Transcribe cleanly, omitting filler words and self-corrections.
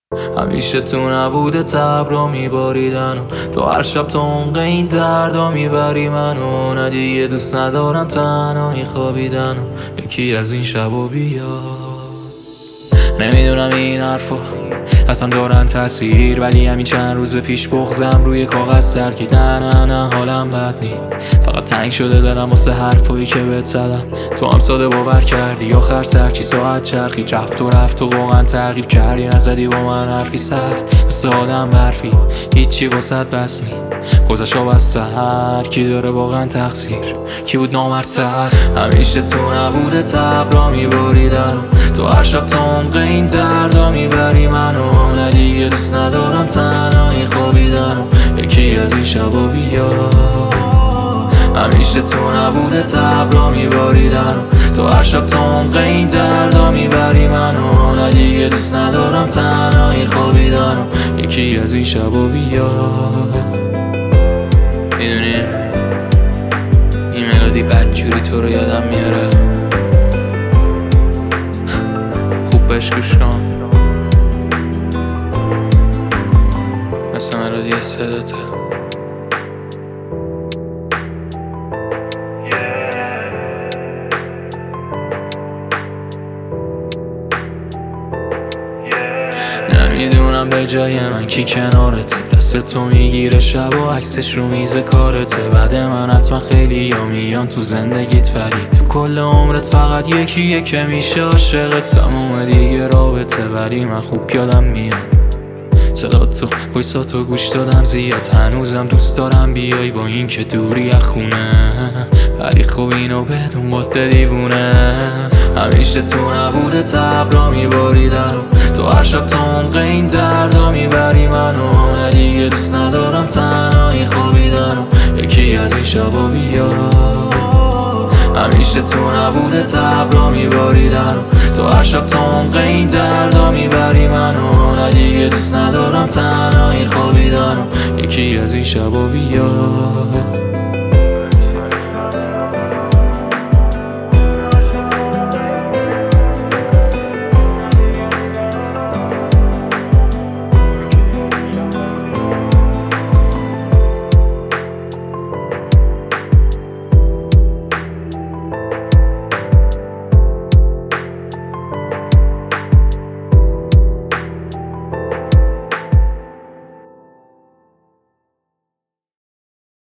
همیشه تو نبوده تب رو میباریدن و تو هر شب تو عمق این دردا میبری منو. نه دیگه دوست ندارم تنهایی خوابیدن و یکی از این شبا بیا. نمیدونم این حرفا اصلا دارن تاثیر، ولی همین چند روز پیش بغضم روی کاغذ ترکید. نه حالم بد نی، فقط تنگ شده دلم واسه حرفایی که بهت زدم. تو هم ساده باور کردی، آخر سرکی ساعت چرخید. رفت و واقعا تغییر کردی، نزدی با من حرفی سرد مثل آدم برفی. هیچی واسط بس نی، گذشت آب از سحر. کی داره واقعا تقصیر، کی بود نامردتر؟ همیشه تو نبوده تب را میباریدن و تو هر شب تا عمق این دردا میبری منو. نه دیگه دوست ندارم تنهایی خوابیدن و یکی از این شبا بیا. همیشه تو نبوده تب را میباریدن و تو هر شب تا عمق این دردا میبری منو. نه دیگه دوست ندارم تنهایی خوابیدن و یکی از این شبا بیا. میدونی این ملودی بدجوری تو رو یادم میاره، خوب بهش گوش کن مثل ملودی صداته. نمیدونم به جای من کی کنارته، دست تو میگیره شب و عکسش رو میز کارته. بعد من حتما خیلی یا میان تو زندگیت، ولی تو کل عمرت فقط یکیه که میشه عاشقت. تموم دیگه رابطه، ولی من خوب یادم میاد صدا تو، وایساتو گوش دادم زیاد. هنوزم دوست دارم بیای با این که دوری از خونه، ولی خب اینو بدون باده دیوونه. همیشه تو نبوده تب را میباریدن و تو هر شب تا عمق این دردا میبری منو. نه دیگه دوست ندارم تنهایی خوابیدن و یکی از این شبا بیا. همیشه تو نبوده تب را میباریدن و تو هر شب تا عمق این دردا میبری منو. نه دیگه دوست ندارم تنهایی خوابیدن و یکی از این شبا بیا.